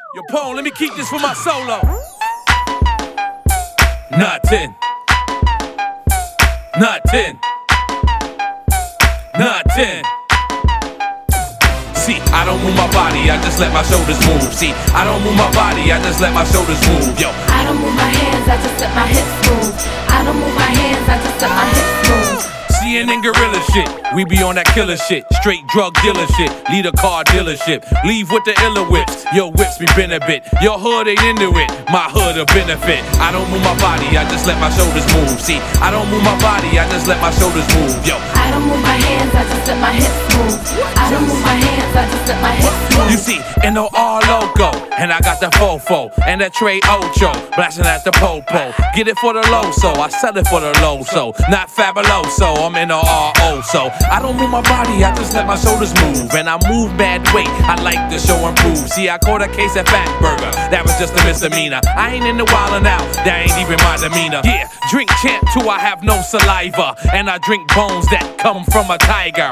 Yo, Pone, let me keep this for my solo. Nothing. Nothing. Nothing. See, I don't move my body, I just let my shoulders move. See, I don't move my body, I just let my shoulders move. Yo, I don't move my hands, I just let my hips move. I don't move my hands, I just let my hips move. CNN gorilla shit, we be on that killer shit. Straight drug dealer shit, lead a car dealership. Leave with the iller whips, your whips be been a bit. Your hood ain't into it, my hood a benefit. I don't move my body, I just let my shoulders move. See, I don't move my body, I just let my shoulders move. Yo, I don't move my hands, I just let my hips move. I don't move my hands, I just let my hips move. you see, N-O-R logo, and I got the fofo and that Trey Ocho, blasting at the popo. Get it for the low, so I sell it for the low, so not fabuloso. I'm N-O-R-O, so I don't move my body, I just let my shoulders move, and I move bad weight. I like to show and prove. See, I caught a case at Fat Burger, that was just a misdemeanor. I ain't in the wildin' out, that ain't even my demeanor. Yeah, drink champ too, I have no saliva, and I drink bones that come from a tiger.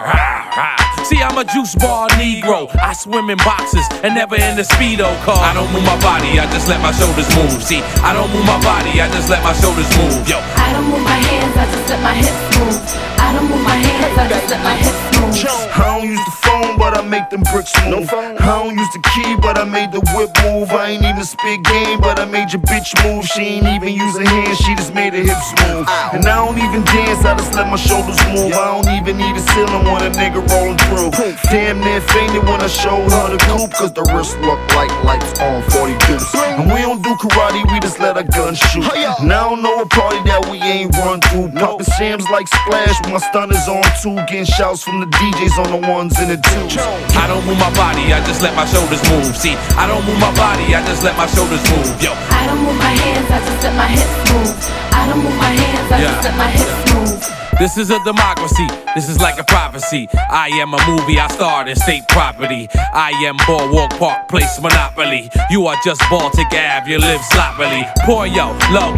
See, I'm a juice bar Negro. I swim in boxes and never in the Speedo car. I don't move my body, I just let my shoulders move. See, I don't move my body, I just let my shoulders move. Yo, I don't move my hands, I just let my hips move. I don't move my hands, I just let my hips move. I don't use the phone, but I make them bricks move. I don't use the key, but I made the whip move. I ain't even spit game, but I made your bitch move. She ain't even use her hands, she just made her hips move. And I don't even dance, I just let my shoulders move. I don't even need a ceiling when a nigga rolling through. Damn near fainted when I showed her the coupe, cause the wrist look like lights on 40 deuce. And we don't do karate, we just let our guns shoot. And I don't know a party that we ain't run through. Poppin' shams like Splash when my stunners on too. Getting shouts from the DJs on the ones and the twos. I don't move my body, I just let my shoulders move. See, I don't move my body, I just let my shoulders move. Yo, I don't move my hands, I just let my hips move. I don't move my hands, I just let my hips move. this is a democracy, this is like a prophecy. I am a movie, I starred in state property. I am Boardwalk Park Place Monopoly. You are just Baltic Ave, you live sloppily. Poor yo,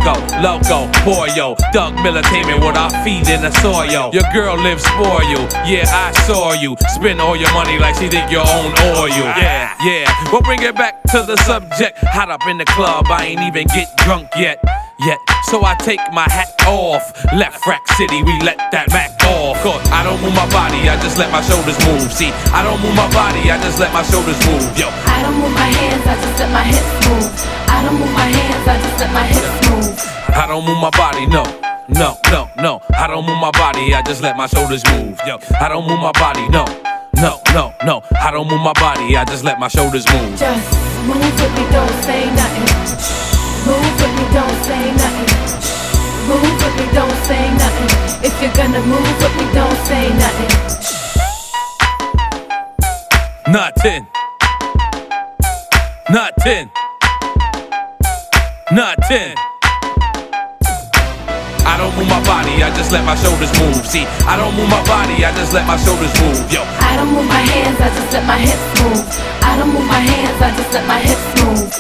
loco, poor yo. Doug Militainment with our feet in the soil. Your girl lives for you, yeah, I saw you. Spend all your money like she did your own oil. Yeah, we'll bring it back to the subject. Hot up in the club, I ain't even get drunk yet. So I take my hat off. Left Rack City, we let that Mac off. Cause I don't move my body, I just let my shoulders move. See, I don't move my body, I just let my shoulders move. Yo, I don't move my hands, I just let my hips move. I don't move my hands, I just let my hips move. I don't move my body, no. I don't move my body, I just let my shoulders move. Yo, I don't move my body, no. I don't move my body, I just let my shoulders move. Just move with me, don't say nothing. Move with me, don't say nothing. Move with me, don't say nothing. If you're gonna move with me, don't say nothing. Nothing. I don't move my body, I just let my shoulders move. See, I don't move my body, I just let my shoulders move. Yo, I don't move my hands, I just let my hips move. I don't move my hands, I just let my hips move.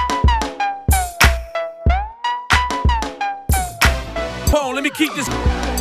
Pone, let me keep this.